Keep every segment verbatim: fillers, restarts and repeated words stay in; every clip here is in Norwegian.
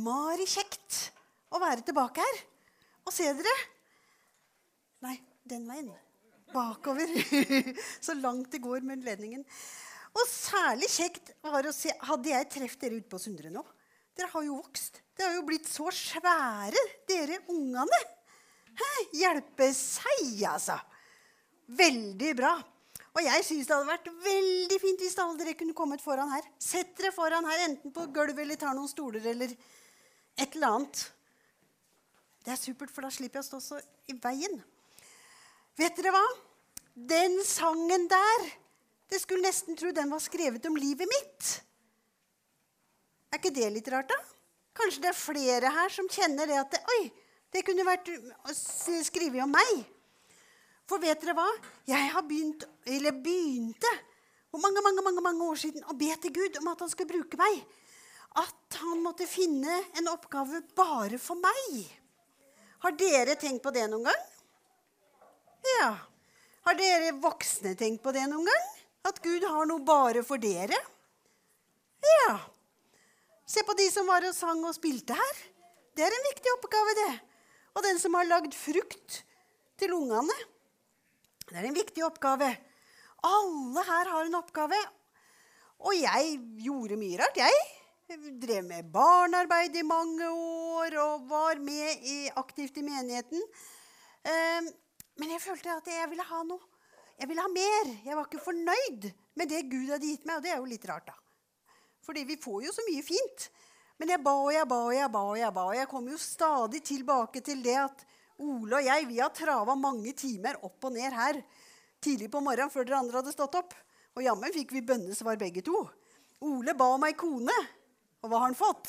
innmari kjekt å være tilbake her. Og se dere. Nei, den veien. Bakover. Så langt det går med ledningen. Og særlig kjekt var å se, hadde jeg treft dere ute på Sundre nå. Dere har jo vokst. Dere har jo blitt så svære, dere ungene. Hæ? Hjelpe seg, altså. Veldig bra. Og jeg synes det hadde vært veldig fint hvis alle dere kunne kommet foran her. Sett dere foran her, enten på gulvet eller tar noen stoler eller et eller annet. Det er supert, for da slipper jeg å stå så i veien. Vet dere hva? Den sangen der, det skulle nesten tro den var skrevet om livet mitt. Er ikke det litt rart da? Kanskje det er flere her som kjenner det at det, oi, det kunne vært skrevet om meg. For vet dere hva? Jeg har begynt, eller begynte, for mange, mange, mange, mange år siden, å be til Gud om at han skulle bruke meg. At han måtte finne en oppgave bare for meg. Har dere tenkt på det noen gang? Ja. Har dere voksne tenkt på det noen gang? At Gud har noe bare for dere? Ja. Se på de som var og sang og spilte her. Det er en viktig oppgave, det. Og den som har lagd frukt til ungene. Det er en viktig oppgave. Alle her har en oppgave. Og jeg gjorde mye rart, jeg. Jeg drev med barnearbeid i mange år og var med i, aktivt i menigheten. Um, men jeg følte at jeg ville ha noe. Jeg ville ha mer. Jeg var ikke fornøyd med det Gud hadde gitt meg, og det er jo litt rart da. Fordi vi får jo så mye fint. Men jeg ba og jeg ba og jeg ba og jeg ba, og jeg kom jo stadig tilbake til det at Ole og jeg, vi har travet mange timer opp og ned her tidlig på morgenen før dere andre hadde stått opp. Og jammen fikk vi bønnesvar begge to. Ole ba om ei kone. Og hva har han fått?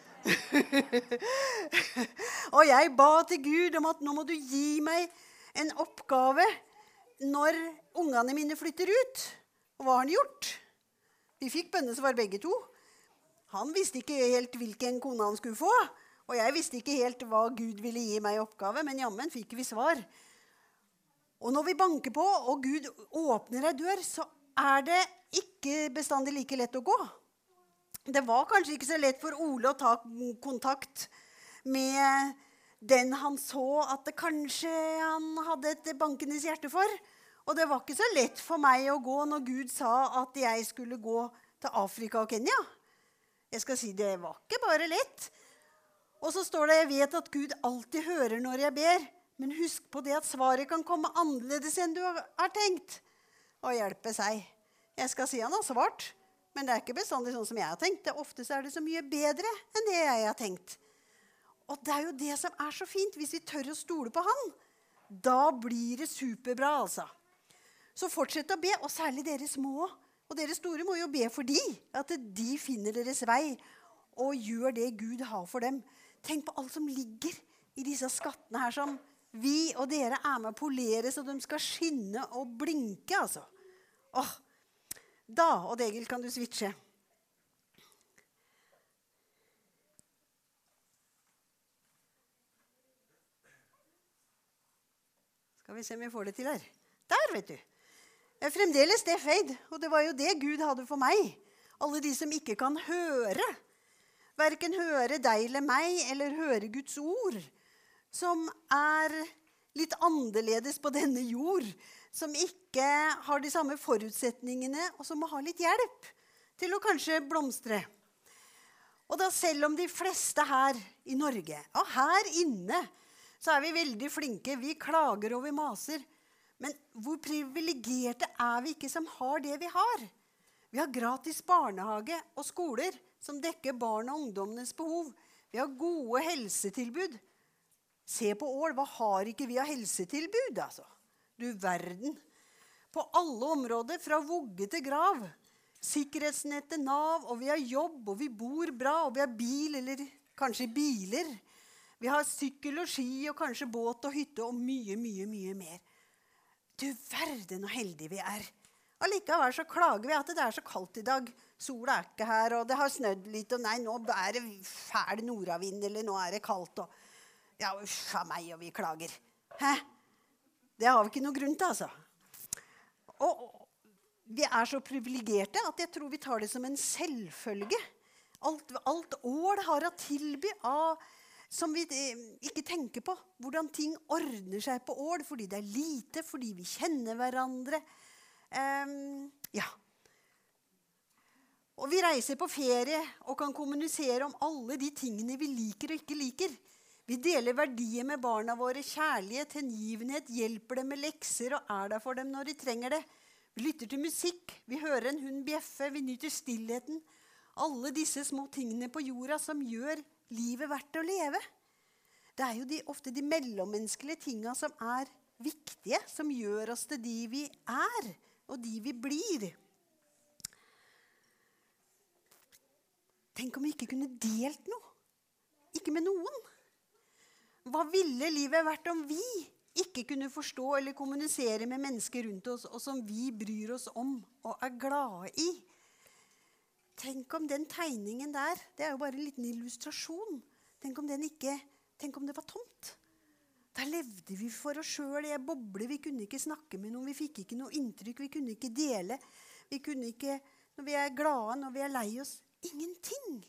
Og jeg ba til Gud om at nå må du gi meg en oppgave når ungene mine flytter ut. Og hva har han gjort? Vi fikk bønnesvar begge to. Han visste ikke helt hvilken kone han skulle få. Og jeg visste ikke helt hva Gud ville gi meg i oppgave, men jammen fikk vi svar. Og når vi banker på, og Gud åpner en dør, så er det ikke bestandig like lett å gå. Det var kanskje ikke så lett for Ole å ta kontakt med den han så at det kanskje han hadde et bankende hjerte for. Og det var ikke så lett for meg å gå når Gud sa at jeg skulle gå til Afrika og Kenya. Jeg skal si det var ikke bare lett. Og så står det, jeg vet at Gud alltid hører når jeg ber, men husk på det at svaret kan komme annerledes enn du har tenkt. Og hjelpe seg. Jeg skal si han har svart, men det er ikke bestandig sånn som jeg har tenkt. Det ofte er det så mye bedre enn det jeg har tenkt. Og det er jo det som er så fint, hvis vi tør å stole på han. Da blir det superbra, altså. Så fortsett å be, og særlig dere små. Og dere store må jo be for de, at de finner deres vei, og gjør det Gud har for dem. Tenk på alt som ligger i disse skattene her, som vi og dere er med å polere, så de skal skinne og blinke, altså. Åh, da, Odd Egil, kan du switche. Skal vi se om vi får det til her. Der, vet du. Jeg er fremdeles det feid, og det var jo det Gud hadde for meg. Alle de som ikke kan høre, hverken høre deg eller meg, eller høre Guds ord, som er litt annerledes på denne jord, som ikke har de samme forutsetningene, og som må ha litt hjelp til å kanskje blomstre. Og da selv om de fleste her i Norge, og her inne, så er vi veldig flinke, vi klager og vi maser, men hvor privilegerte er vi ikke som har det vi har? Vi har gratis barnehage og skoler som dekker barn og ungdommenes behov. Vi har gode helsetilbud. Se på Ål, hva har ikke vi av helsetilbud, altså? Du verden. På alle områder, fra vugge til grav. Sikkerhetsnettet, Nav, og vi har jobb, og vi bor bra, og vi har bil, eller kanskje biler. Vi har sykkel og ski, og kanskje båt og hytte, og mye, mye, mye mer. Du verden og heldige vi er. Allikevel så klager vi at det er så kaldt i dag. Sola er ikke her, og det har snødd litt, og nei, nå er det fæl nordavind, eller nå er det kaldt, og ja, uff av meg, og vi klager. Hæ? Det har vi ikke noe grunn til, altså. Og vi er så privilegerte at jeg tror vi tar det som en selvfølge Alt, alt ål har å tilby av, som vi eh, ikke tenker på. Hvordan ting ordner seg på ål, fordi det er lite, fordi vi kjenner hverandre. Um, ja. Og vi reiser på ferie og kan kommunisere om alle de tingene vi liker og ikke liker. Vi deler verdier med barna våre, kjærlighet, hengivenhet, hjelper dem med lekser og er der for dem når de trenger det. Vi lytter til musikk, vi hører en hund bjeffe, vi nyter stillheten. Alle disse små tingene på jorda som gjør livet verdt å leve. Det er jo de, ofte de mellommenneskelige tingene som er viktige, som gjør oss til de vi er, og de vi blir. Tenk om vi ikke kunne delt noe. Ikke med noen. Hva ville livet vært om vi ikke kunne forstå eller kommunisere med mennesker rundt oss, og som vi bryr oss om og er glade i? Tenk om den tegningen der, det er jo bare en liten illustrasjon. Tenk om den ikke, tenk om det var tomt. Der levde vi for oss selv, jeg bobler, vi kunne ikke snakke med noen, vi fikk ikke noe inntrykk, vi kunne ikke dele. Vi kunne ikke, når vi er glade, når vi er lei oss, ingenting.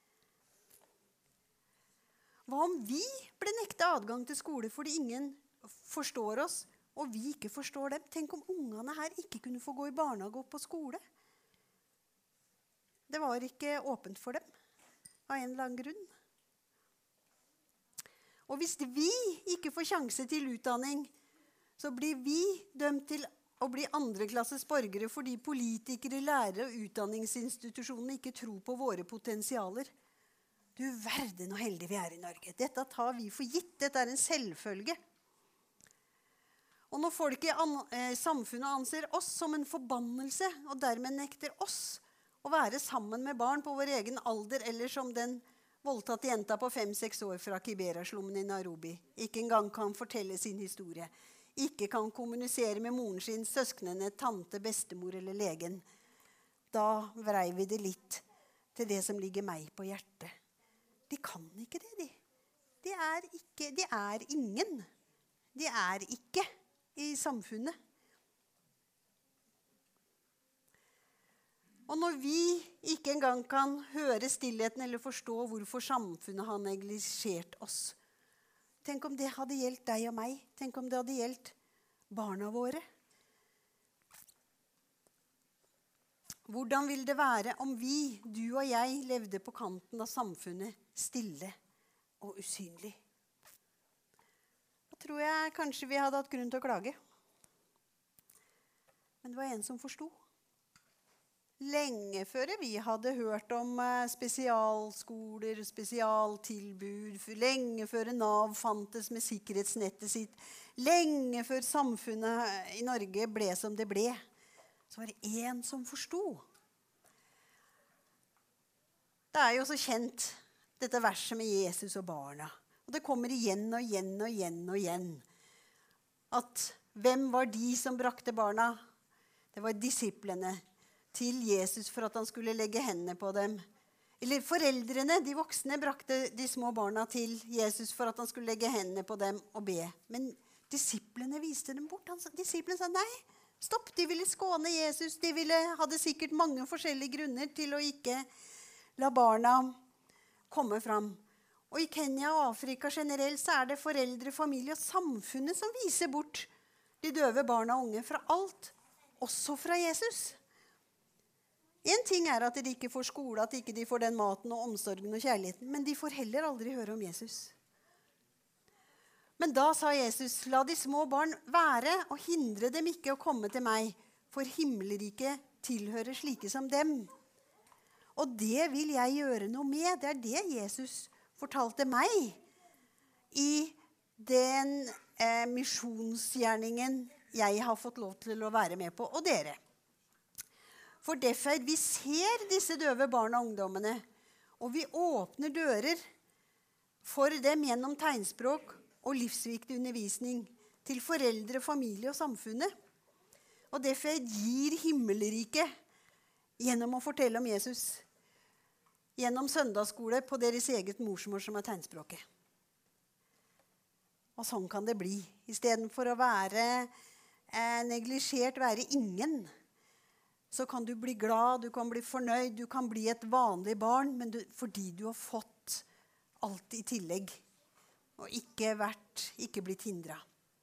Hva om vi ble nektet adgang til skole fordi ingen forstår oss, og vi ikke forstår dem? Tenk om ungene her ikke kunne få gå i barnehage og på skole. Det var ikke åpent for dem, av en eller annen grunn. Og hvis vi ikke får sjanse til utdanning, så blir vi dømt til å bli andreklasses borgere fordi politikere, lærere og utdanningsinstitusjonene ikke tror på våre potensialer. Du verden og heldig vi er i Norge. Dette tar vi for gitt. Dette er en selvfølge. Og når folk i an- eh, samfunnet anser oss som en forbannelse, og dermed nekter oss å være sammen med barn på vår egen alder, eller som den voldtatte jenta på fem-seks år fra Kibera-slummen i Nairobi, ikke engang kan fortelle sin historie, ikke kan kommunisere med moren sin, søsknene, tante, bestemor eller legen, da vrei vi det litt til det som ligger meg på hjertet. De kan ikke det, de. De er, ikke, de er ingen. De er ikke i samfunnet. Og når vi ikke engang kan høre stillheten eller forstå hvorfor samfunnet har neglisjert oss, tenk om det hadde gjeldt deg og meg. Tenk om det hadde gjeldt barna våre. Hvordan vil det være om vi, du og jeg, levde på kanten av samfunnet, stille og usynlig? Da tror jeg kanskje vi hadde hatt grunn til å klage. Men det var en som forstod. Lenge før vi hadde hørt om spesialskoler, spesialtilbud, lenge før Nav fantes med sikkerhetsnettet sitt, lenge før samfunnet i Norge ble som det ble, så var det en som forstod. Det er jo så kjent, dette verset med Jesus og barna. Og det kommer igjen og igjen og igjen og igjen. At hvem var de som brakte barna? Det var disiplene til Jesus for at han skulle legge hendene på dem. Eller foreldrene, de voksne, brakte de små barna til Jesus for at han skulle legge hendene på dem og be. Men disiplene viste dem bort. Disiplene sa nei, stopp, de ville skåne Jesus. De ville, hadde sikkert mange forskjellige grunner til å ikke la barna komme fram. Og i Kenya og Afrika generelt så er det foreldre, familie og samfunnet som viser bort de døve barna og unge fra alt, også fra Jesus. En ting er at de ikke får skole, at de ikke får den maten og omsorgen og kjærligheten, men de får heller aldri høre om Jesus. Men da sa Jesus, la de små barn være og hindre dem ikke å komme til meg, for himmelriket tilhører slike som dem. Og det vil jeg gjøre noe med. Det er det Jesus fortalte meg i den eh, misjonsgjerningen jeg har fått lov til å være med på, og dere. For derfor vi ser disse døve barna og ungdommene, og vi åpner dører for dem gjennom tegnspråk og livsviktig undervisning til foreldre, familie og samfunnet. Og derfor gir himmelriket gjennom å fortelle om Jesus, gjennom søndagsskole på deres eget morsmål som er tegnspråket. Og sånn kan det bli. I stedet for å være eh, neglisjert, være ingen, så kan du bli glad, du kan bli fornøyd, du kan bli et vanlig barn, men du, fordi du har fått alt i tillegg, og ikke vært, ikke blitt hindret.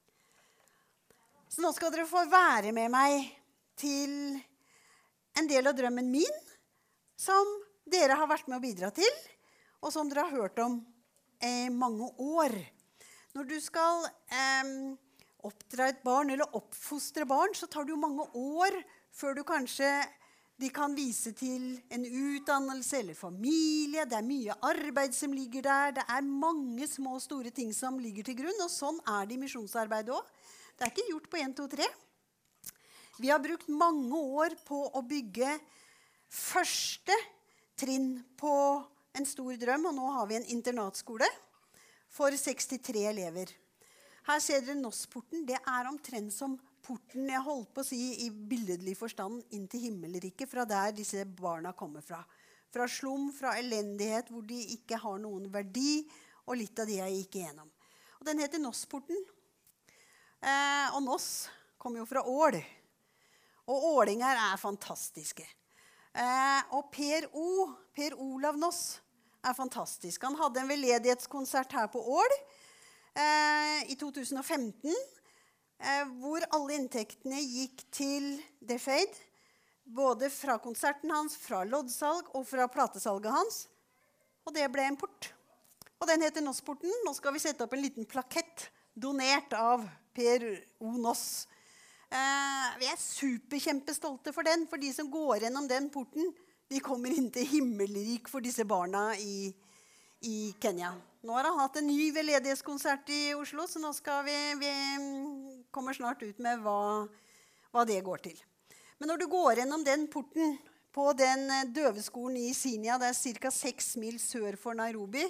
Så nå skal dere få være med meg til en del av drømmen min, som dere har vært med å bidra til, og som dere har hørt om i mange år. Når du skal eh, oppdra et barn eller oppfostre barn, så tar det jo mange år før du kanskje de kan vise til en utdannelse eller familie. Det er mye arbeid som ligger der. Det er mange små og store ting som ligger til grunn, og sånn er det i misjonsarbeidet også. Det er ikke gjort på en, to, tre. Vi har brukt mange år på å bygge første trinn på en stor drøm, og nå har vi en internatskole for sekstitre elever. Her ser dere Nåsporten. Det er omtrent som porten, jeg holdt på å si i billedlig forstand, inn til himmelriket, fra der disse barna kommer fra. Fra slum, fra elendighet, hvor de ikke har noen verdi, og litt av det jeg gikk igjennom. Og den heter Nåsporten. Eh, og Nås kommer jo fra Ål. Og ålinger er fantastiske. Eh, og Per O, Per Olav Nås, er fantastisk. Han hadde en veldedighetskonsert her på Ål eh, i to tusen og femten, eh, hvor alle inntektene gikk til Deaf Aid, både fra konserten hans, fra loddsalg og fra platesalget hans. Og det ble en port. Og den heter Nåsporten. Nå skal vi sette opp en liten plakett donert av Per O. Nås. Eh, vi er superkjempestolte for den, for de som går gjennom den porten, de kommer inn til himmelrik for disse barna i, i Kenya. Nå har han hatt en ny veldedighetskonsert i Oslo, så nå skal vi, vi kommer snart ut med hva, hva det går til. Men når du går gjennom den porten på den døveskolen i Isinia, det er ca. seks mil sør for Nairobi,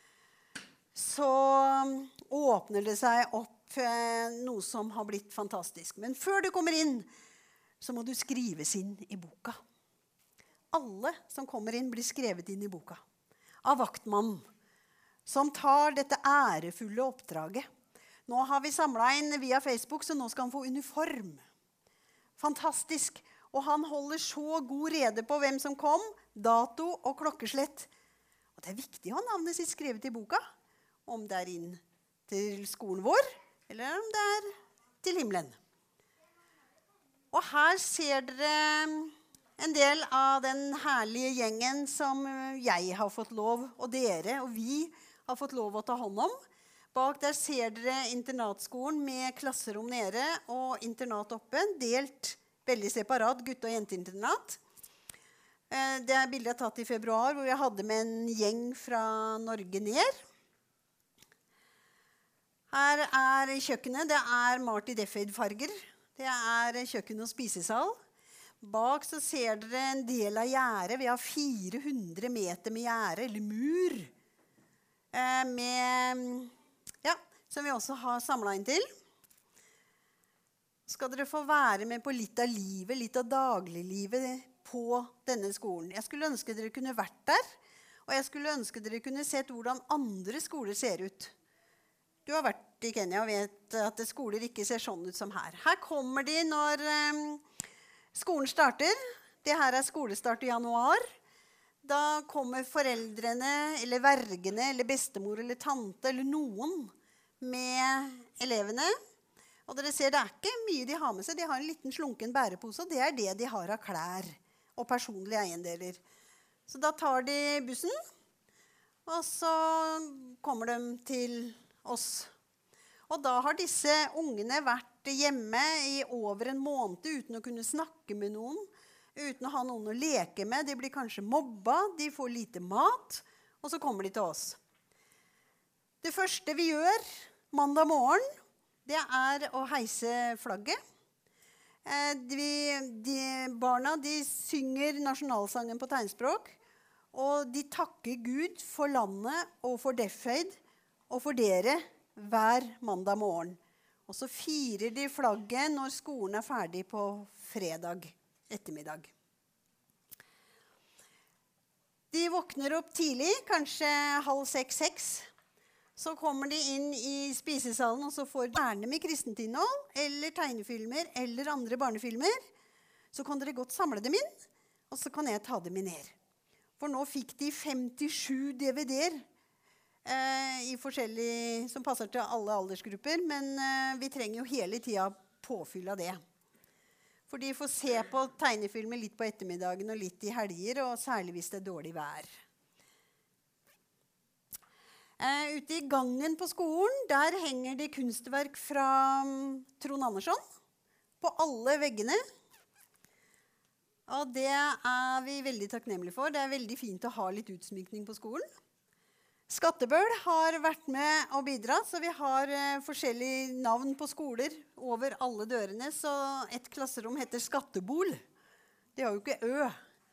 så åpner det seg opp noe som har blitt fantastisk. Men før du kommer inn, så må du skrives inn i boka. Alle som kommer inn blir skrevet inn i boka. Av vaktmannen, som tar dette ærefulle oppdraget. Nå har vi samlet inn via Facebook, så nå skal han få uniform. Fantastisk. Og han holder så god rede på hvem som kom, dato og klokkeslett. Og det er viktig å ha navnet sitt skrevet i boka, om det er inn til skolen vår, eller om det er til himmelen. Og her ser dere en del av den herlige gjengen som jeg har fått lov, og dere og vi har fått lov å ta hånd om. Bak der ser dere internatskolen med klasserom nede og internat oppe, delt veldig separat, gutte- og jenteinternat. Det er bildet tatt i februar, hvor jeg hadde med en gjeng fra Norge ned. Her er kjøkkenet. Det er Marty Deaf Aid-farger. Det er kjøkken og spisesal. Bak så ser dere en del av gjerdet. Vi har fire hundre meter med gjerde, eller mur, eh, med, ja, som vi også har samlet inn til. Skal dere få være med på litt av livet, litt av dagliglivet på denne skolen. Jeg skulle ønske dere kunne vært der, og jeg skulle ønske dere kunne sett hvordan andre skoler ser ut. Du har vært i Kenya og vet at skoler ikke ser sånn ut som her. Her kommer de når um, skolen starter. Det her er skolestart i januar. Da kommer foreldrene, eller vergene, eller bestemor, eller tante, eller noen med elevene. Og dere ser, det er ikke mye de har med seg. De har en liten slunken bærepose, og det er det de har av klær og personlige eiendeler. Så da tar de bussen, og så kommer de til oss. Og da har disse ungene vært hjemme i over en måned uten å kunne snakke med noen, uten å ha noen å leke med. De blir kanskje mobba, de får lite mat, og så kommer de til oss. Det første vi gjør mandag morgen, det er å heise flagget. De, de barna de synger nasjonalsangen på tegnspråk, og de takker Gud for landet og for Deaf Aid og for dere hver mandag morgen. Og så firer de flagget når skolen er ferdig på fredag ettermiddag. De våkner opp tidlig, kanskje halv seks, seks. Så kommer de inn i spisesalen, og så får de gjerne med kristent innhold, eller tegnefilmer, eller andre barnefilmer. så kan dere godt samle dem inn, og så kan jeg ta dem inn ned. For nå fikk de femtisju D V D-er eh, i forskjellig, som passer til alle aldersgrupper, men eh, vi trenger jo hele tiden påfyll av det. For de får se på tegnefilmer litt på ettermiddagen og litt i helger, og særlig hvis det er dårlig vær. Uh, ute i gangen på skolen, der henger det kunstverk fra um, Trond Andersson på alle veggene. Og det er vi veldig takknemlige for. Det er veldig fint å ha litt utsmykning på skolen. Skattebøl har vært med og bidratt, så vi har uh, forskjellige navn på skoler over alle dørene. Så et klasserom heter Skattebol. Det har jo ikke ø.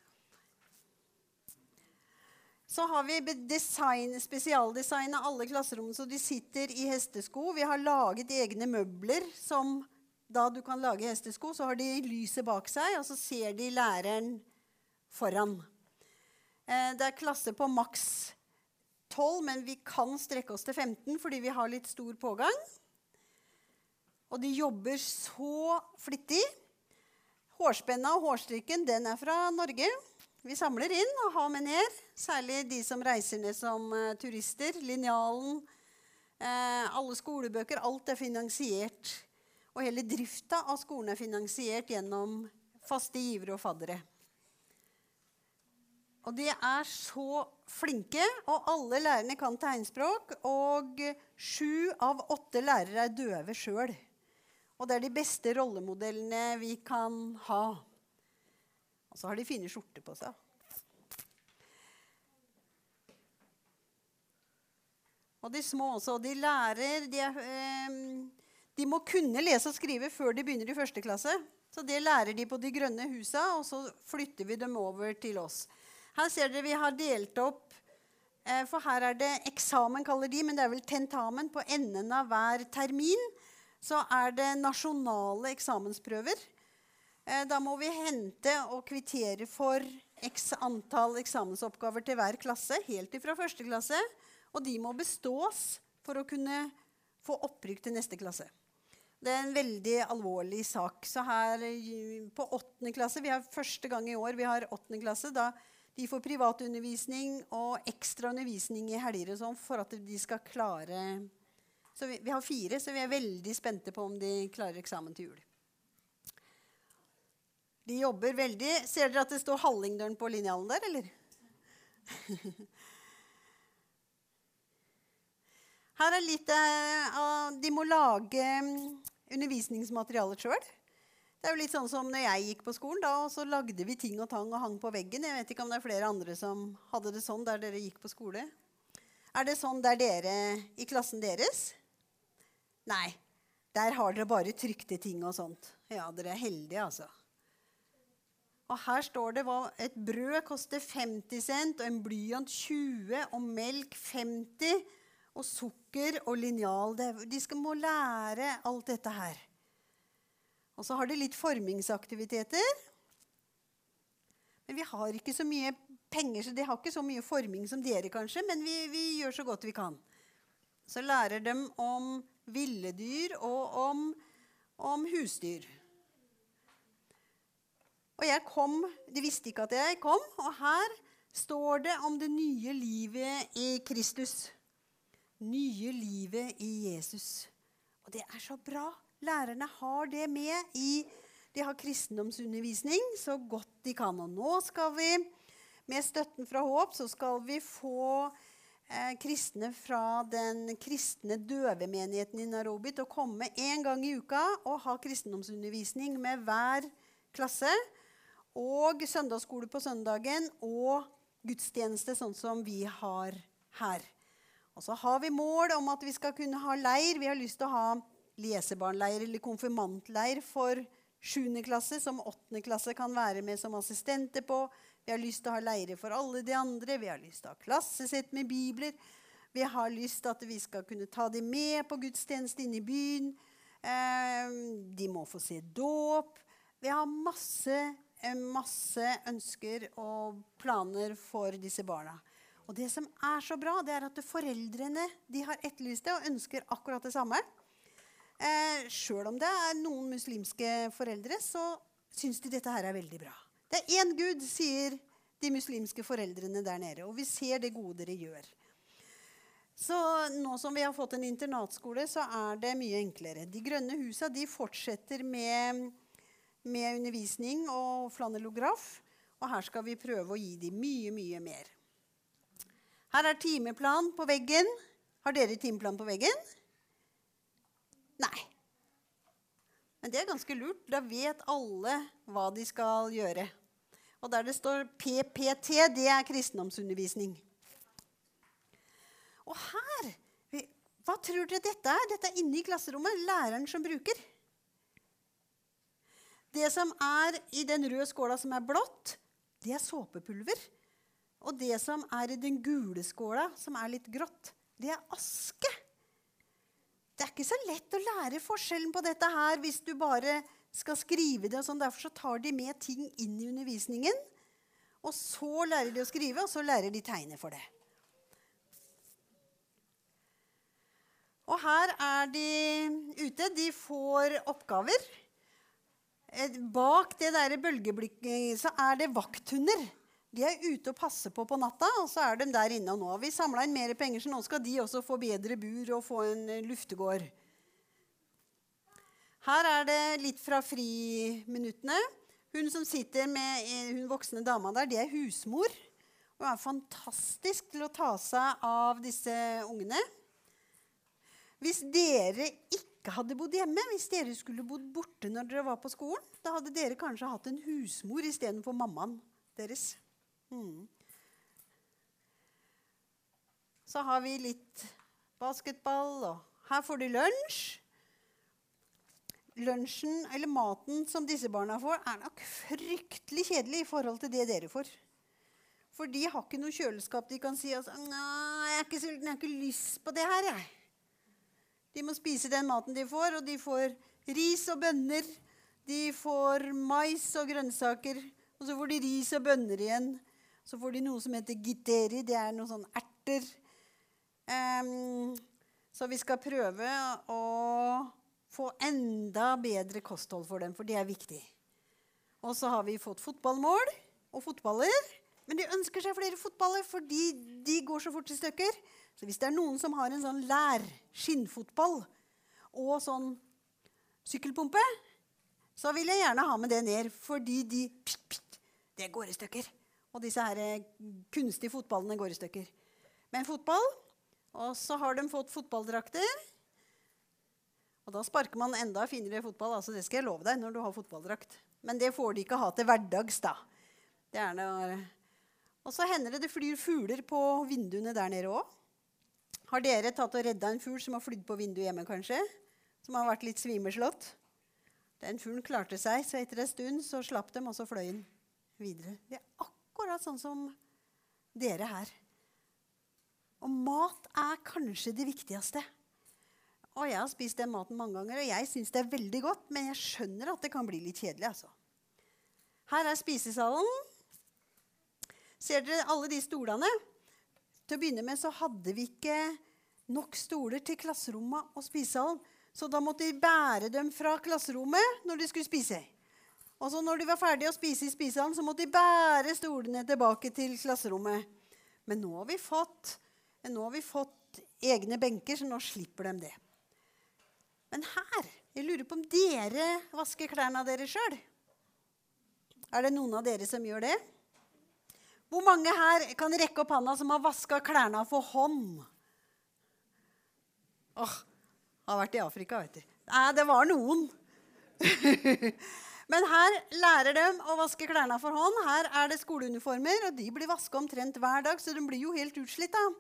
Så har vi design, spesialdesignet alle klasserommene, så de sitter i hestesko. Vi har laget egne møbler som, da du kan lage hestesko, så har de lyset bak seg, og så ser de læreren foran. Eh, det er klasse på maks tolv, men vi kan strekke oss til femten, fordi vi har litt stor pågang. Og de jobber så flittig. Hårspenna og hårstrikken, den er fra Norge. Vi samler inn og har med ned, særlig de som reiser ned som uh, turister, linealen, uh, alle skolebøker, alt er finansiert. Og hele drifta av skolen er finansiert gjennom faste givere og faddere. Og de er så flinke, og alle lærerne kan tegnspråk, og sju av åtte lærere er døve selv. Og det er de beste rollemodellene vi kan ha. Og så har de fine skjorter på seg. Og de små også, de lærer, de, er, eh, de må kunne lese og skrive før de begynner i første klasse. Så det lærer de på de grønne husa, og så flytter vi dem over til oss. Her ser dere vi har delt opp, eh, for her er det eksamen kaller de, men det er vel tentamen på enden av hver termin. Så er det nasjonale eksamensprøver. Da må vi hente og kvittere for x antall eksamensoppgaver til hver klasse, helt fra første klasse, og de må bestås for å kunne få opprykk til neste klasse. Det er en veldig alvorlig sak. Så her på åttende klasse, vi har første gang i år vi har åttende klasse, da de får privatundervisning og ekstra undervisning i helger og sånn for at de skal klare. Så vi, vi har fire, så vi er veldig spente på om de klarer eksamen til jul. De jobber veldig. Ser dere at det står Hallingdølen på linjalen der, eller? Her er litt av, de må lage undervisningsmaterialer selv. Det er jo litt sånn som når jeg gikk på skolen, da, og så lagde vi ting og tang og hang på veggen. Jeg vet ikke om det er flere andre som hadde det sånn der dere gikk på skole. Er det sånn der dere, i klassen deres? Nei, der har dere bare trykte ting og sånt. Ja, dere er heldige, altså. Og her står det hva et brød koster femti cent, og en blyant tjue, og melk femti, og sukker og linjal. De skal må lære alt dette her. Og så har de litt formingsaktiviteter. Men vi har ikke så mye penger, så de har ikke så mye forming som dere kanskje, men vi, vi gjør så godt vi kan. Så lærer de om ville dyr og om, om husdyr. Og jeg kom, de visste ikke at jeg kom, og her står det om det nye livet i Kristus. Nye livet i Jesus. Og det er så bra. Lærerne har det med i, de har kristendomsundervisning så godt de kan. Og nå skal vi, med støtten fra Håp, så skal vi få eh, kristne fra den kristne døvemenigheten i Nairobi til å komme en gang i uka og ha kristendomsundervisning med hver klasse. Og søndagsskole på søndagen og gudstjeneste sånn som vi har her. Og så har vi mål om at vi skal kunne ha leir. Vi har lyst til å ha lesebarnleir eller konfirmantleir for sjuende klasse, som åttende klasse kan være med som assistenter på. Vi har lyst til å ha leire for alle de andre. Vi har lyst til å ha klassesett med bibler. Vi har lyst til at vi skal kunne ta dem med på gudstjeneste inne i byen. De må få se dåp. Vi har masse masse ønsker og planer for disse barna. Og det som er så bra, det er at foreldrene de har etterlyst det og ønsker akkurat det samme. Eh, selv om det er noen muslimske foreldre, så syns de dette her er veldig bra. Det er én Gud, sier de muslimske foreldrene der nede, og vi ser det gode dere gjør. Så nå som vi har fått en internatskole, så er det mye enklere. De grønne husa de fortsetter med, med undervisning og flanellograf, og her skal vi prøve å gi dem mye, mye mer. Her er timeplan på veggen. Har dere timeplan på veggen? Nei. Men det er ganske lurt. Da vet alle hva de skal gjøre. Og der det står P P T, det er kristendomsundervisning. Og her, hva tror dere dette er? Dette er inne i klasserommet, læreren som bruker. Det som er i den røde skåla som er blått, det er såpepulver. Og det som er i den gule skåla, som er litt grått, det er aske. Det er ikke så lett å lære forskjellen på dette her hvis du bare skal skrive det. Og sånn. Derfor så tar de med ting inn i undervisningen. Og så lærer de å skrive, og så lærer de tegne for det. Og her er de ute. De får oppgaver. Bak det der bølgeblikket så er det vakthunder. De er ute og passer på på natta, og så er de der inne. Og nå har vi samlet inn mer penger, så nå skal de også få bedre bur og få en luftegård. Her er det litt fra friminuttene. Hun som sitter med hun voksne dama der, det er husmor. Hun er fantastisk til å ta seg av disse ungene. Hvis dere ikke hadde bodd hjemme, hvis dere skulle bodd borte når dere var på skolen, da hadde dere kanskje hatt en husmor i stedet for mammaen deres. Hmm. Så har vi litt basketball, og her får de lunsj. Lunsjen, eller maten som disse barna får, er nok fryktelig kjedelig i forhold til det dere får. For de har ikke noe kjøleskap. De kan si altså, nei, jeg er ikke sulten, jeg har ikke lyst på det her, jeg. De må spise den maten de får, og de får ris og bønner. De får mais og grønnsaker, og så får de ris og bønner igjen. Så får de noe som heter gitteri, det er noen sånne erter. Um, så vi skal prøve å få enda bedre kosthold for dem, for det er viktig. Og så har vi fått fotballmål og fotballer, men de ønsker seg flere fotballer, fordi de går så fort i stykker. Så hvis det er noen som har en sånn lær, skinnfotball og sånn sykkelpumpe, så vil jeg gjerne ha med det ned, fordi de, pst, pst, det går i stykker. Og disse her kunstige fotballene går i stykker. Men fotball, og så har de fått fotballdrakter. Og da sparker man enda finere fotball, altså det skal jeg love deg når du har fotballdrakt. Men det får de ikke ha til hverdags da. Det er noe... Og så hender det det flyr fugler på vinduene der nede også. Har dere tatt og reddet en fugl som har flydd på vinduet hjemme kanskje? Som har vært litt svimeslått? Den fuglen klarte seg, så etter en stund så slapp dem, og så fløy den videre. Det er akkurat sånn som dere her. Og mat er kanskje det viktigste. Og jeg har spist den maten mange ganger, og jeg synes det er veldig godt, men jeg skjønner at det kan bli litt kjedelig, altså. Her er spisesalen. Ser dere alle de stolene? Til å begynne med så hadde vi ikke nok stoler til klasserommet og spisesalen, så da måtte de bære dem fra klasserommet når de skulle spise. Og så når de var ferdige å spise i spisesalen, så måtte de bære stolene tilbake til klasserommet. Men nå har vi fått, nå har vi fått egne benker, så nå slipper de det. Men her, jeg lurer på om dere vasker klærne av dere selv. Er det noen av dere som gjør det? Hvor mange her kan rekke opp handa som har vasket klærne for hånd? Åh, har vært i Afrika, vet du. Nei, det var noen. Men her lærer de å vaske klærne for hånd. Her er det skoleuniformer, og de blir vasket omtrent hver dag, så de blir jo helt utslitt da.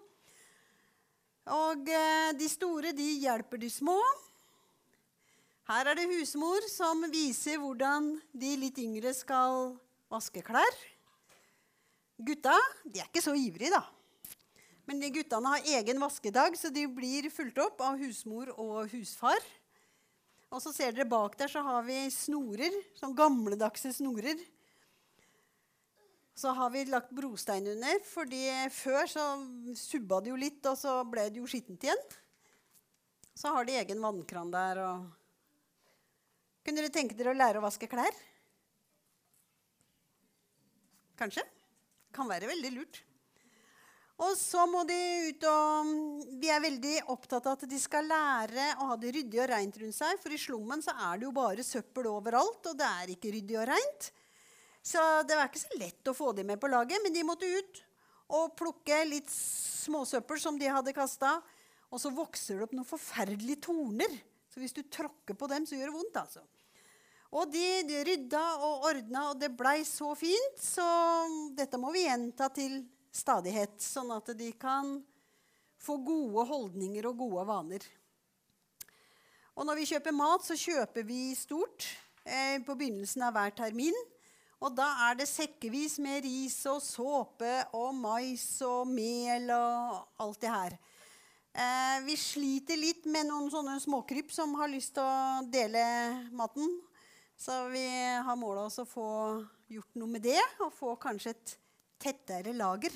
Og eh, de store, de hjelper de små. Her er det husmor som viser hvordan de litt yngre skal vaske klær. Gutta, de er ikke så ivrige da. Men de guttene har egen vaskedag, så de blir fulgt opp av husmor og husfar. Og så ser dere bak der så har vi snorer, sånn gamledagse snorer. Så har vi lagt brostein under, fordi før så subba det jo litt, og så ble det jo skittent igjen. Så har de egen vannkran der. Og... Kunne dere tenke dere å lære å vaske klær? kanskje. Kan være veldig lurt. Og så må de ut og... Vi er veldig opptatt av at de skal lære å ha det ryddig og rent rundt seg, for i slummen så er det jo bare søppel overalt, og det er ikke ryddig og rent. Så det var ikke så lett å få dem med på laget, men de måtte ut og plukke litt småsøppel som de hadde kastet, og så vokser det opp noen forferdelige torner. Så hvis du tråkker på dem, så gjør det vondt, altså. Og de, de rydda og ordna, og det ble så fint, så dette må vi gjenta til stadighet, sånn at de kan få gode holdninger og gode vaner. Og når vi kjøper mat, så kjøper vi stort eh, på begynnelsen av hver termin. Og da er det sekkevis med ris og såpe og mais og mel og alt det her. Eh, vi sliter litt med noen sånne småkrypp som har lyst til å dele maten. Så vi har målet oss å få gjort noe med det, og få kanskje et tettere lager.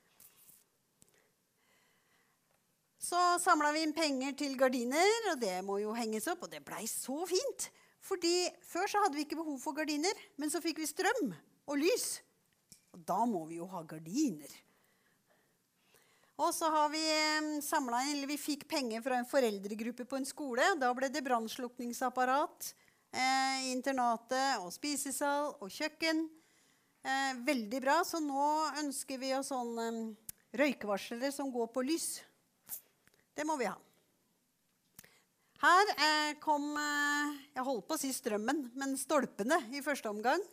Så samlet vi inn penger til gardiner, og det må jo henges opp, og det ble så fint. Fordi før så hadde vi ikke behov for gardiner, men så fikk vi strøm og lys. Og da må vi jo ha gardiner. Og så har vi samlet inn, eller vi fikk penger fra en foreldregruppe på en skole. Da ble det brannslukningsapparat, eh, internatet og spisesal og kjøkken. Eh, veldig bra, så nå ønsker vi oss sånn um, røykevarslere som går på lys. Det må vi ha. Her eh, kom, eh, jeg holdt på å si strømmen, men stolpene i første omgang.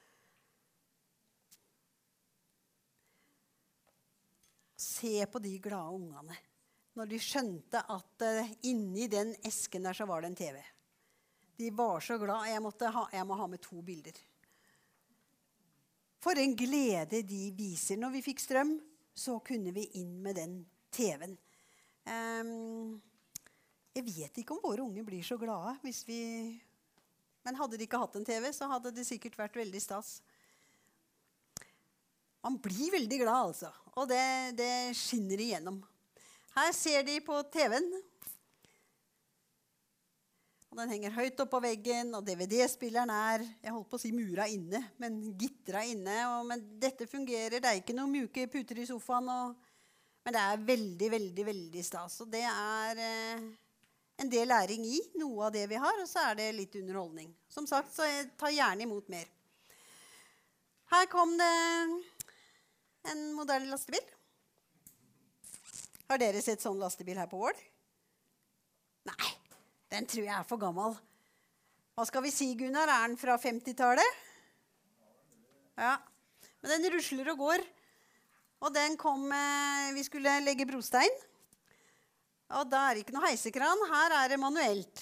Se på de glade ungene, når de skjønte at eh, inni den esken der så var det en T V. De var så glade, jeg, måtte ha, jeg må ha med to bilder. For en glede de viser. Når vi fikk strøm, så kunne vi inn med den T V-en. Um, jeg vet ikke om våre unge blir så glade hvis vi... Men hadde de ikke hatt en T V, så hadde det sikkert vært veldig stas. Man blir veldig glad, altså. Og det, det skinner igjennom. Her ser de på T V-en. Og den henger høyt opp på veggen, og D V D-spilleren er, jeg holdt på å si mura inne, men gittra inne. Og, men dette fungerer, det er ikke noen mjuke puter i sofaen, og, men det er veldig, veldig, veldig stas. Og det er eh, en del læring i noe av det vi har, og så er det litt underholdning. Som sagt, så jeg tar gjerne imot mer. Her kom det en moderne lastebil. Har dere sett sånn lastebil her på Vål? Nei. Den tror jeg er for gammel. Hva skal vi si, Gunnar? Er den fra femtitallet? Ja. Men den rusler og går. Og den kom, eh, vi skulle legge brostein. Og da er det ikke noe heisekran. Her er det manuelt.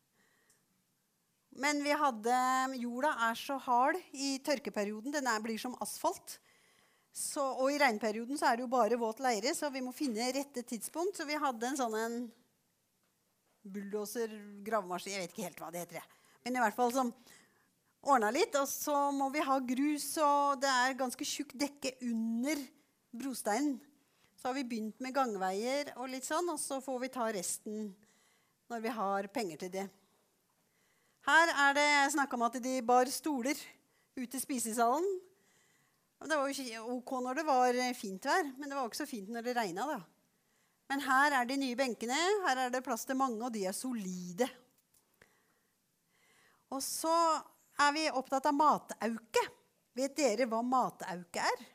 Men vi hadde, jorda er så hard i tørkeperioden. Den er, blir som asfalt. Så, og i regnperioden så er det jo bare våt leire, så vi må finne rette tidspunkt. Så vi hadde en sånn en bulldoser, gravemaskin, jeg vet ikke helt hva det heter. Jeg. Men i hvert fall som ordnet litt, og så må vi ha grus, og det er ganske tjukk dekke under brosteinen. Så har vi begynt med gangveier og litt sånn, og så får vi ta resten når vi har penger til det. Her er det, jeg snakket om at de bar stoler ut i spisesalen. Det var jo ok når det var fint vær, men det var også så fint når det regnet da. Men her er de nye benkene, her er det plass til mange, og de er solide. Og så er vi opptatt av matauke. Vet dere hva matauke er?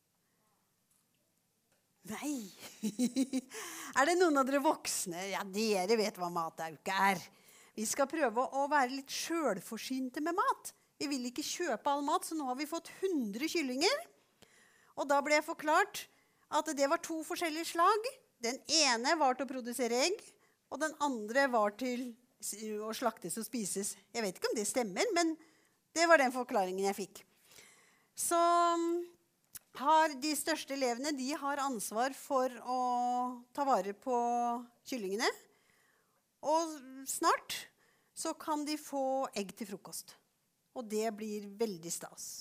Nei. Er det noen av dere voksne? Ja, dere vet hva matauke er. Vi skal prøve å være litt selvforsynte med mat. Vi vil ikke kjøpe all mat, så nå har vi fått hundre kyllinger. Og da ble jeg forklart at det var to forskjellige slag. Den ene var til å produsere egg, og den andre var til å slaktes og spises. Jeg vet ikke om det stemmer, men det var den forklaringen jeg fikk. Så har de største elevene, de har ansvar for å ta vare på kyllingene. Og snart så kan de få egg til frokost. Og det blir veldig stas.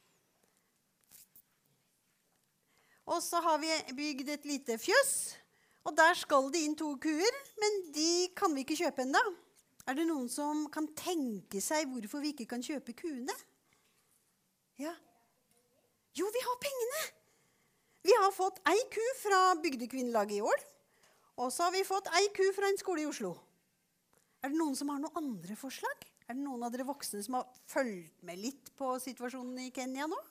Og så har vi bygd et lite fjøs. Og der skal det inn to kuer, men de kan vi ikke kjøpe enda. Er det noen som kan tenke seg hvorfor vi ikke kan kjøpe kuene? Ja. Jo, vi har pengene. Vi har fått ei ku fra Bygdekvinnelaget i år, og så har vi fått ei ku fra en skole i Oslo. Er det noen som har noen andre forslag? Er det noen av dere voksne som har fulgt med litt på situasjonen i Kenya nå?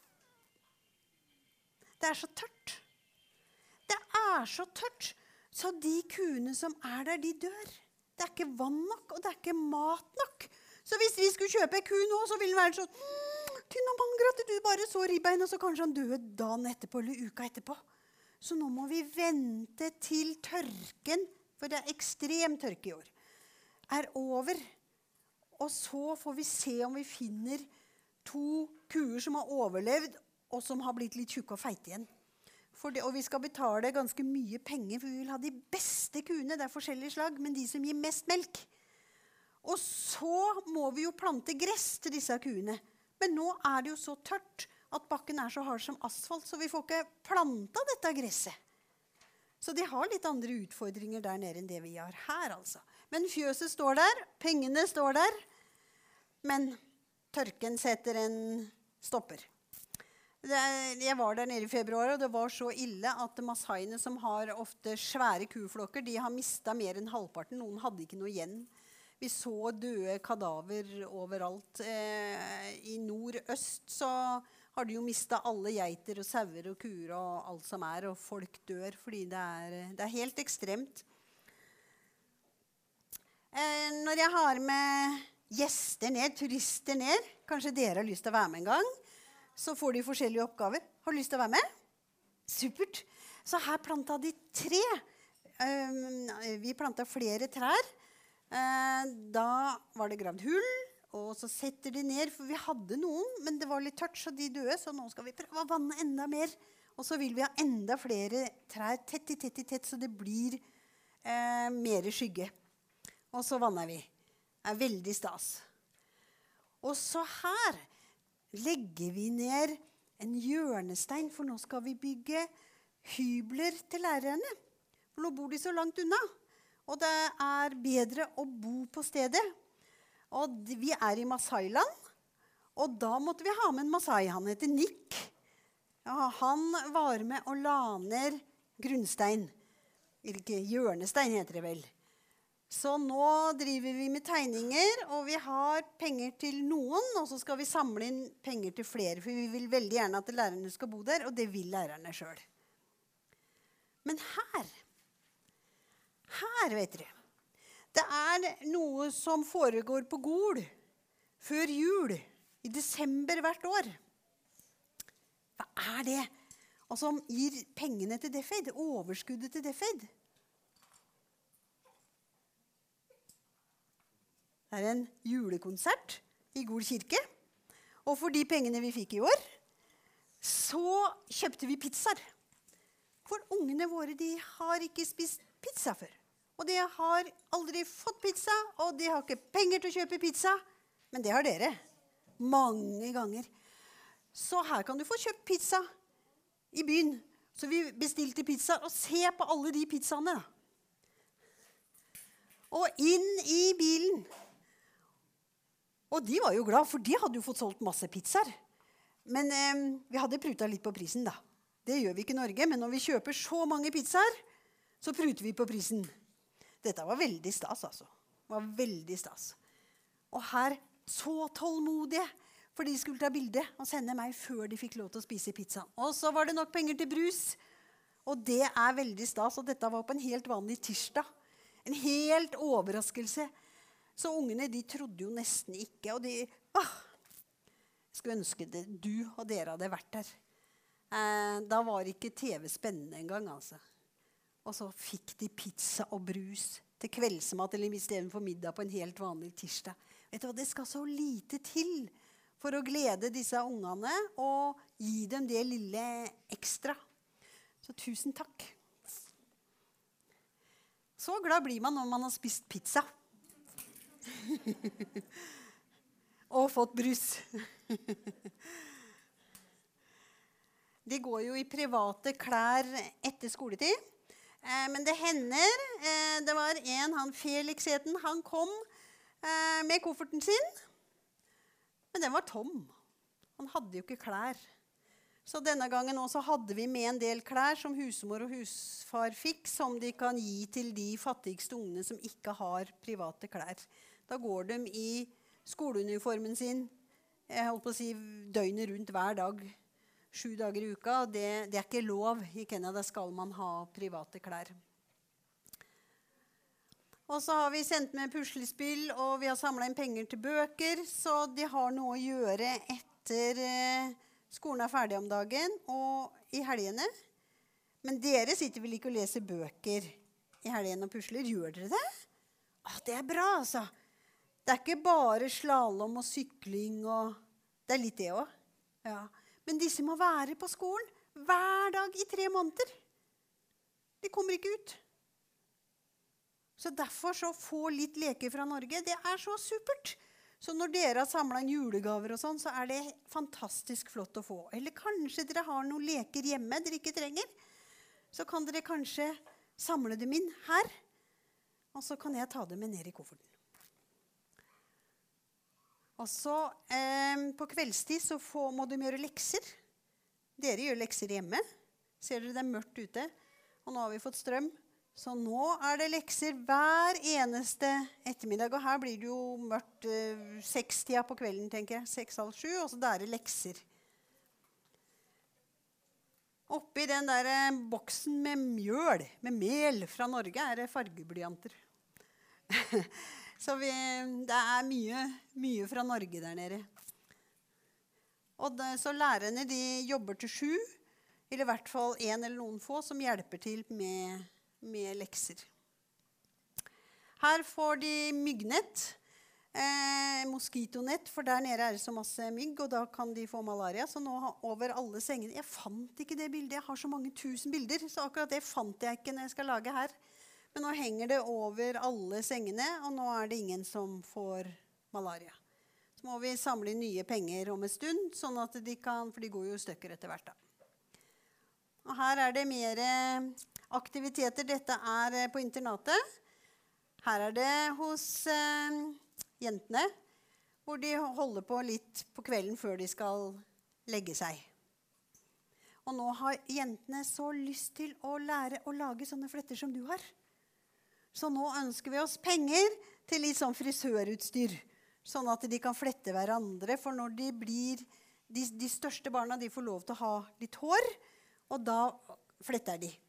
Det er så tørt. Det er så tørt, så de kuene som er der, de dør. Det er ikke vann nok, og det er ikke mat nok. Så hvis vi skulle kjøpe en ku nå, så ville den være sånn, Tina Mangrath, du bare så ribbein, og så kanskje han døde dagen etterpå, eller uka etterpå. Så nå må vi vente til tørken, for det er ekstrem tørke i år, er over. Og så får vi se om vi finner to kuer som har overlevd, og som har blitt litt tjukke og feite igjen. For det, og vi skal betale ganske mye penger, for vi vil ha de beste kuene. Det er forskjellige slag, men de som gir mest melk. Og så må vi jo plante gress til disse kuene. Men nå er det jo så tørt at bakken er så hard som asfalt, så vi får ikke planta dette gresset. Så de har litt andre utfordringer der nede enn det vi har her, altså. Men fjøset står der, pengene står der, men tørken setter en stopper. Jeg var der nede i februar, og det var så ille at masaiene, som har ofte svære kuflokker, de har mistet mer enn halvparten. Noen hadde ikke noe igjen. Vi så døde kadaver overalt. Eh, I nord-øst så har de jo mistet alle geiter og sauer og kuer og alt som er, og folk dør fordi det er, det er helt ekstremt. Eh, når jeg har med gjester ned, turister ned, kanskje dere har lyst til å være med en gang, så får de forskjellige oppgaver. Har du lyst til å være med? Supert. Så her plantet de tre. Um, vi plantet flere trær. Uh, da var det gravd hull, og så setter de ned, for vi hadde noen, men det var litt tørt, så de døde, så nå skal vi prøve å vanne enda mer. Og så vil vi ha enda flere trær tett i tett i tett, så det blir uh, mer skygge. Og så vanner vi. Det er veldig stas. Og så her legger vi ned en hjørnestein, for nå skal vi bygge hybler til lærerne. For nå bor de så langt unna, og det er bedre å bo på stedet. Og vi er i Masailand, og da måtte vi ha med en Masai. Han heter Nick. Ja, han var med og la ned grunnstein. Ikke hjørnestein heter det vel. Så nå driver vi med tegninger, og vi har penger til noen, og så skal vi samle inn penger til flere, for vi vil veldig gjerne at lærerne skal bo der, og det vil lærerne selv. Men her, her vet dere, det er noe som foregår på Gol før jul, i desember hvert år. Hva er det? Og som gir pengene til Defeid, overskuddet til Defeid. Det er en julekonsert i Gol kirke. Og for de pengene vi fikk i år, så kjøpte vi pizzaer. For ungene våre, de har ikke spist pizza før. Og de har aldri fått pizza, og de har ikke penger til å kjøpe pizza. Men det har dere. Mange ganger. Så her kan du få kjøpt pizza i byen. Så vi bestilte pizza, og se på alle de pizzaene. Og inn i bilen. Og de var jo glad, for de hadde jo fått solgt masse pizzaer. Men eh, vi hadde prutet litt på prisen da. Det gjør vi ikke i Norge, men når vi kjøper så mange pizzaer, så pruter vi på prisen. Dette var veldig stas, altså. Det var veldig stas. Og her, så tålmodige, for de skulle ta bilde og sende meg før de fikk lov til å spise pizza. Og så var det nok penger til brus. Og det er veldig stas, og dette var på en helt vanlig tirsdag. En helt overraskelse. Så ungene, de trodde jo nesten ikke, og de, åh, jeg skulle ønske det, du og dere hadde vært der. Eh, da var ikke T V spennende en gang, altså. Og så fikk de pizza og brus til kveldsmat, eller i stedet for middag på en helt vanlig tirsdag. Vet du hva, det skal så lite til for å glede disse ungene og gi dem det lille ekstra. Så tusen takk. Så glad blir man når man har spist pizza. Og fått brus. De går jo i private klær etter skoletid. Eh, men det hender, eh, det var en, han Felix heten, han kom eh, med kofferten sin. Men den var tom. Han hadde jo ikke klær. Så denne gangen også hadde vi med en del klær som husmor og husfar fikk, som de kan gi til de fattigste ungene som ikke har private klær. Da går de i skoleuniformen sin, jeg holdt på å si døgnet rundt hver dag, sju dager i uka. Det, det er ikke lov. I Canada skal man ha private klær. Og så har vi sendt med puslespill, og vi har samlet inn penger til bøker, så de har noe å gjøre etter eh, skolen er ferdig om dagen og i helgene. Men dere sitter vel ikke og leser bøker i helgene og pusler? Gjør dere det? Ah, det er bra, altså. Det er ikke bare slalom og sykling, og det er litt det også. Ja. Men disse må være på skolen hver dag i tre måneder. De kommer ikke ut. Så derfor så få litt leker fra Norge, det er så supert. Så når dere har samlet en julegaver og sånn, så er det fantastisk flott å få. Eller kanskje dere har noen leker hjemme dere ikke trenger. Så kan dere kanskje samle dem inn her, og så kan jeg ta dem med ned i kofferten. Og så eh, på kveldstid så får, må de gjøre lekser. Dere gjør lekser hjemme. Ser dere det er mørkt ute? Og nå har vi fått strøm. Så nå er det lekser hver eneste ettermiddag. Og her blir det jo mørkt eh, seks-tida på kvelden, tenker jeg. Seks, halv sju, og så der er det lekser. Oppi den der eh, boksen med mjøl, med mel fra Norge, er det fargeblyanter. Så vi, det er mye, mye fra Norge der nede. Og det, så lærerne de jobber til sju, eller i hvert fall en eller noen få som hjelper til med, med lekser. Her får de myggnett, eh, moskitonett, for der nede er det så masse mygg, og da kan de få malaria. Så nå over alle sengene, jeg fant ikke det bildet, jeg har så mange tusen bilder, så akkurat det fant jeg ikke når jeg skal lage her. Men nå henger det over alle sengene, og nå er det ingen som får malaria. Så må vi samle nye penger om en stund, sånn at de kan, for de går jo stykker etter hvert da. Og her er det mer aktiviteter. Dette er på internatet. Her er det hos eh, jentene, hvor de holder på litt på kvelden før de skal legge seg. Og nå har jentene så lyst til å lære å lage sånne fletter som du har. Så nå ønsker vi oss penger til litt sånn frisørutstyr, sånn at de kan flette hverandre, for når de blir, de, de største barna, de får lov til å ha litt hår, og da fletter de.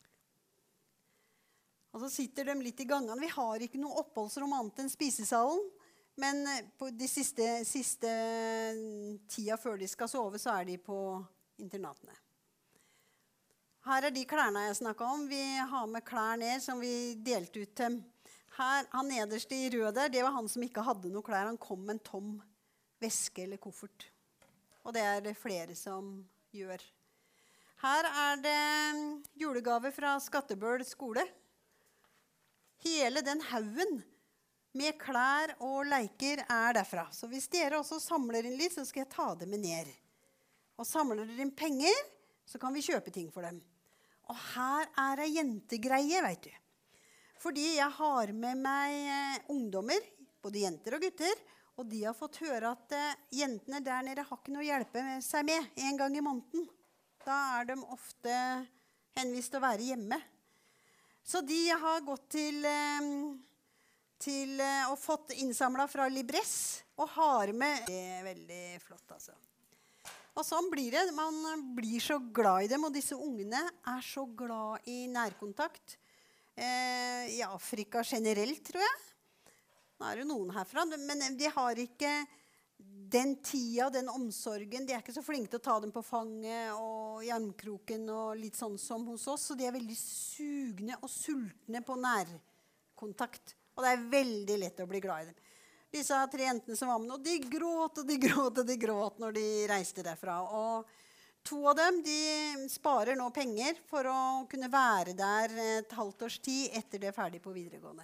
Og så sitter de litt i gangene. Vi har ikke noe oppholdsrom annet enn spisesalen, men på de siste, siste tida før de skal sove, så er de på internatene. Her er de klærne jeg snakket om. Vi har med klær ned som vi delte ut til. Her, han nederste i rød der, det var han som ikke hadde noe klær. Han kom med en tom veske eller koffert. Og det er det flere som gjør. Her er det julegave fra Skattebøl skole. Hele den haugen med klær og leker er derfra. Så hvis dere også samler inn litt, så skal jeg ta dem med ned. Og samler dere inn penger, så kan vi kjøpe ting for dem. Og her er det jentegreie, vet du. Fordi jeg har med meg eh, ungdommer, både jenter og gutter, og de har fått høre at eh, jentene der nede har ikke noe å hjelpe seg med en gang i måneden. Da er de ofte henvist til å være hjemme. Så de har gått til, eh, til eh, og fått innsamlet fra Libress, og har med. Det er veldig flott, altså. Og sånn blir det. Man blir så glad i dem, og disse ungene er så glad i nærkontakt. Eh, I Afrika generelt, tror jeg. Nå er det noen herfra, men de har ikke den tida, den omsorgen. De er ikke så flinke til å ta dem på fanget og i armkroken og litt sånn som hos oss. Så de er veldig sugne og sultne på nærkontakt. Og det er veldig lett å bli glad i dem. Disse tre jentene som var med nå, de gråt og de gråt og de gråt når de reiste derfra. Og to av dem, de sparer nå penger for å kunne være der et halvt års tid etter de er ferdig på videregående.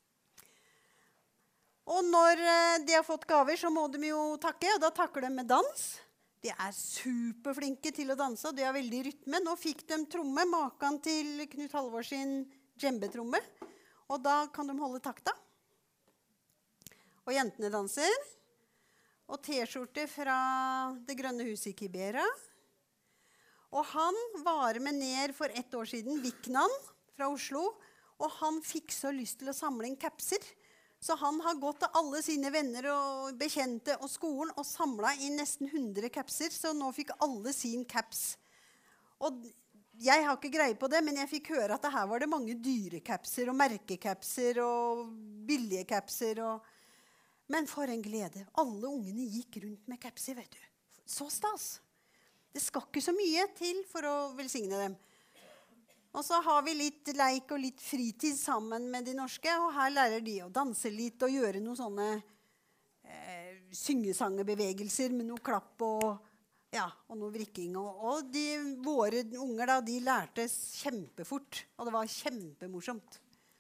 Og når de har fått gaver, så må de jo takke, og da takker de med dans. De er superflinke til å danse, og de har veldig rytme. Nå fikk de tromme, maken til Knut Halvor sin djembe-tromme, og da kan de holde takta. Og jentene danser. Og T-skjorte fra Det grønne huset i Kibera. Og han var med ned for ett år siden, Viknan fra Oslo, og han fikk så lyst til å samle inn kapser. Så han har gått til alle sine venner og bekjente og skolen og samlet inn nesten hundre kapser, så nå fikk alle sin kaps. Og jeg har ikke greie på det, men jeg fikk høre at her var det mange dyrekapser og merkekapser og billige kapser. Og... Men for en glede. Alle ungene gikk rundt med kapser, vet du. Så stas. Det skal ikke så mye til for å velsigne dem. Og så har vi litt leik og litt fritid sammen med de norske, og her lærer de å danse litt og gjøre noen sånne eh, syngesangebevegelser med noe klapp og, ja, og noe vrikking. Og, og de, våre unger da, de lærte kjempefort, og det var kjempemorsomt.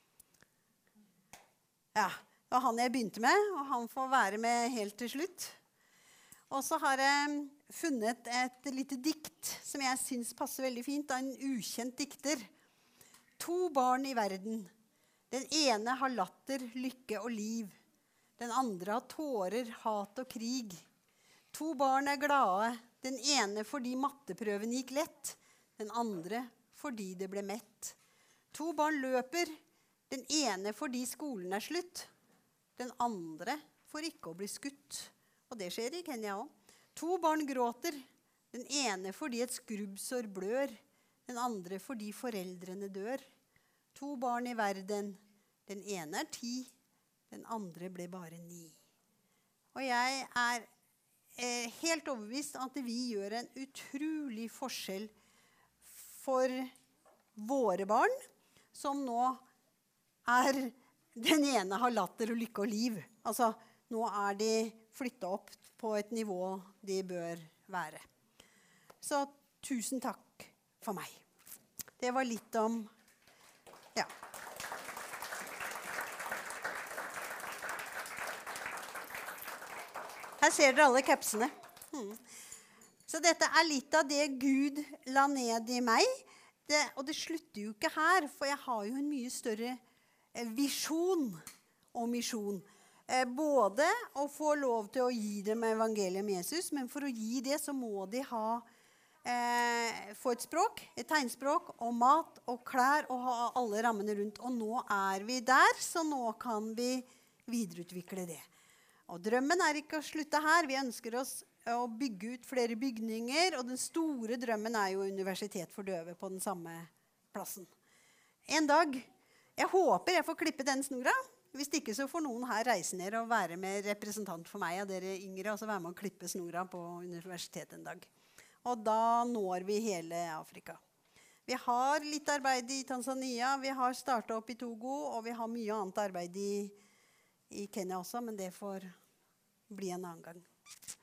Ja, det var han jeg begynte med, og han får være med helt til slutt. Og så har jeg funnet et lite dikt som jeg synes passer veldig fint, av en ukjent dikter. To barn i verden. Den ene har latter, lykke og liv. Den andre har tårer, hat og krig. To barn er glade. Den ene fordi matteprøven gikk lett. Den andre fordi det ble mett. To barn løper. Den ene fordi skolen er slutt. Den andre for ikke å bli skutt. Og det skjer i Kenya også. To barn gråter. Den ene fordi et skrubbsår blør. Den andre fordi foreldrene dør. To barn i verden. Den ene er ti. Den andre ble bare ni. Og jeg er eh, helt overbevist om at vi gjør en utrolig forskjell for våre barn, som nå er... Den ene har latter og lykke og liv. Altså, nå er de flyttet opp på et nivå de bør være. Så tusen takk for meg. Det var litt om, ja. Her ser dere alle kapsene. Hmm. Så dette er litt av det Gud la ned i meg. Det, og det slutter jo ikke her, for jeg har jo en mye større visjon og misjon. Eh, både å få lov til å gi dem evangeliet om Jesus, men for å gi det så må de ha eh, få et språk, et tegnspråk, og mat og klær, og ha alle rammene rundt. Og nå er vi der, så nå kan vi videreutvikle det. Og drømmen er ikke å slutte her. Vi ønsker oss å bygge ut flere bygninger, og den store drømmen er jo universitet for døve på den samme plassen. En dag, jeg håper jeg får klippe den snora. Hvis ikke så får noen her reise ned og være med representant for meg og dere yngre, og så være med å klippe snora på universitetet en dag. Og da når vi hele Afrika. Vi har litt arbeid i Tanzania, vi har startet opp i Togo, og vi har mye annet arbeid i, i Kenya også, men det får bli en annen gang.